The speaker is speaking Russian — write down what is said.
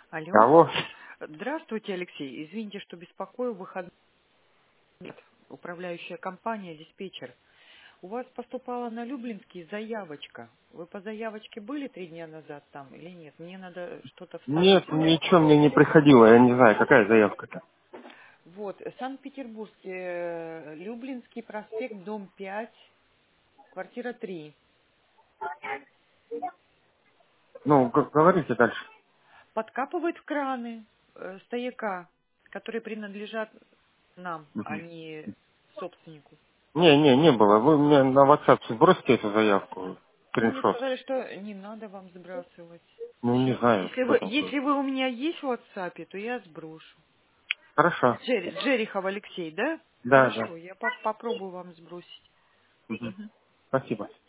Алло. Алло. Здравствуйте, Алексей. Извините, что беспокою. Выходной. Управляющая компания, диспетчер. У вас поступала на Люблинский заявочка. Вы по заявочке были 3 дня назад там или нет? Мне надо что-то Нет, вставить туда. ничего мне не приходило, я не знаю, какая заявка-то. Вот, Санкт-Петербургский, Люблинский проспект, дом 5, квартира 3. Ну, говорите дальше. Подкапывает в краны стояка, которые принадлежат нам, а Мгм. не собственнику. Не было. Вы мне на WhatsApp сбросите эту заявку, Ну, мне скриншот. сказали, что не надо вам сбрасывать. Ну, не Сейчас. знаю, Если что вы, там. если вы у меня есть в WhatsApp, то я сброшу. Хорошо. Джерихов Алексей, да? Да, да. Хорошо, я попробую вам сбросить. Мгм. Мгм. Спасибо.